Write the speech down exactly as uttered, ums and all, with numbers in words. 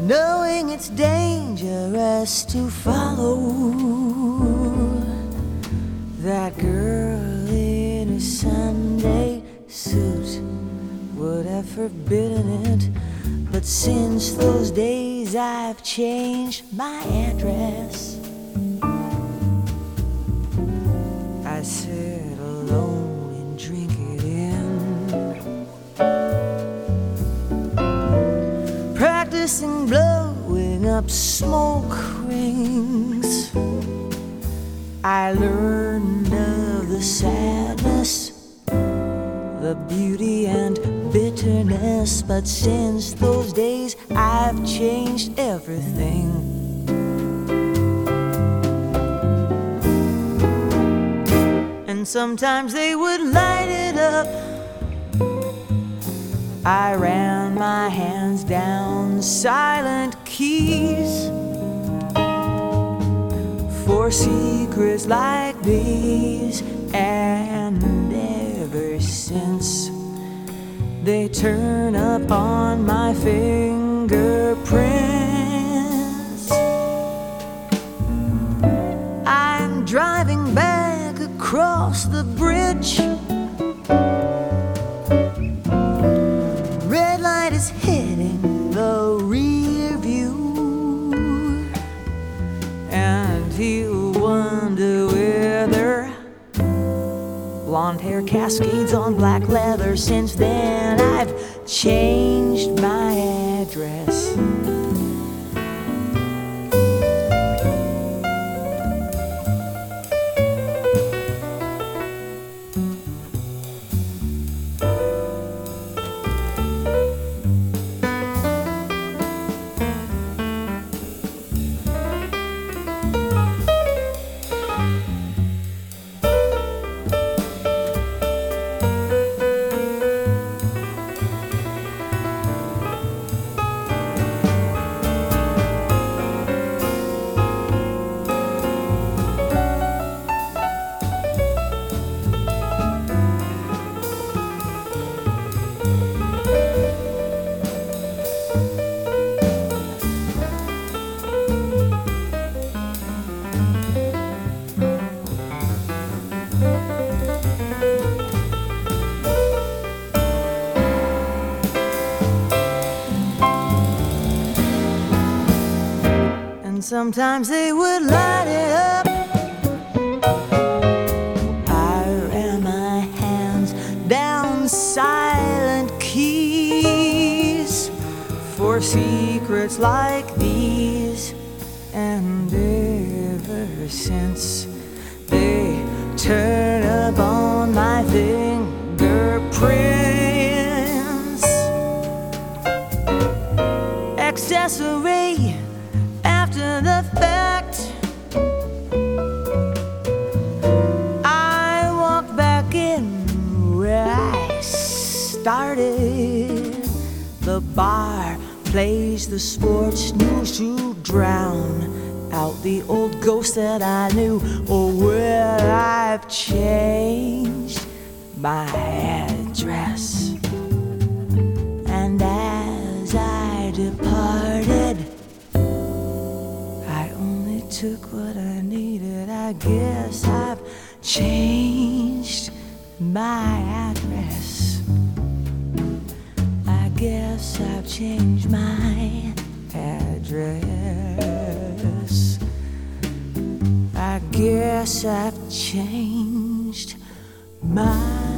knowing it's dangerous to follow that girl in a Sunday suit. Would have forbidden it, but since those days I've changed my address. I sit alone and drink it in, practicing blowing up smoke rings. I learned of the sadness, the beauty and bitterness, but since those days I've changed everything. And sometimes they would light it up. I ran my hands down silent keys for secrets like these, and ever since they turn up on my fingerprints. I'm driving back across the bridge. Red light is hitting the rear view, and he'll wonder whether blonde hair cascades on black leather. Since then I've changed my address. Sometimes they would light it up. I ran my hands down silent keys for secrets like these, and ever since they turn up on my fingerprints. Accessory after the fact, I walk back in where I started. The bar plays the sports news to drown out the old ghost that I knew. Oh, well, I've changed my address, and as I departed, took what I needed. I guess I've changed my address. I guess I've changed my address. I guess I've changed my